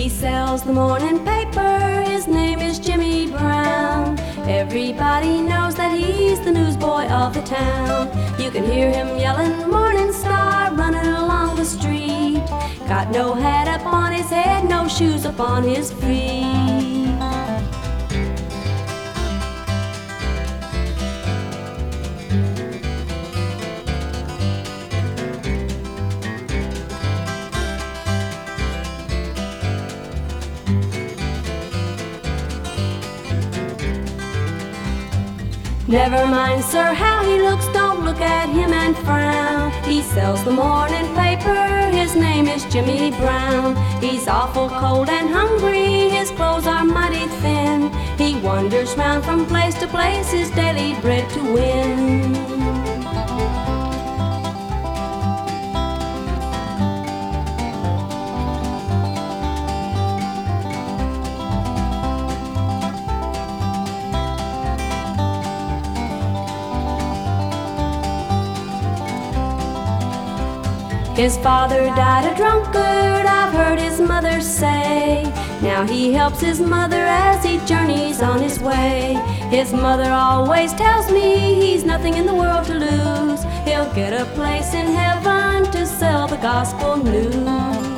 He sells the morning paper, his name is Jimmy Brown. Everybody knows that he's the newsboy of the town. You can hear him yelling, "Morning Star," running along the street. Got no hat up on his head, no shoes upon his feet. Never mind, sir, how he looks, don't look at him and frown. He sells the morning paper, his name is Jimmy Brown. He's awful cold and hungry, his clothes are mighty thin. He wanders round from place to place, his daily bread to win. His father died a drunkard, I've heard his mother say. Now he helps his mother as he journeys on his way. His mother always tells me he's nothing in the world to lose. He'll get a place in heaven to sell the gospel news.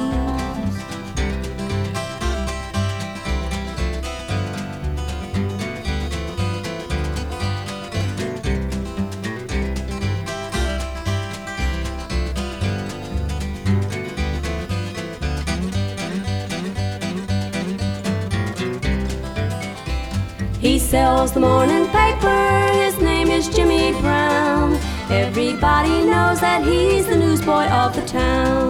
He sells the morning paper, his name is Jimmy Brown. Everybody knows that he's the newsboy of the town.